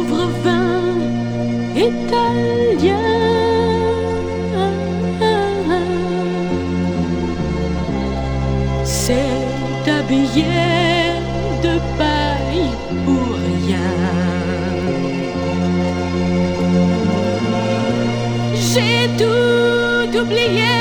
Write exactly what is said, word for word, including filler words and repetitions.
pauvre vin italien. C'est habillé de paille pour rien. J'ai tout oublié.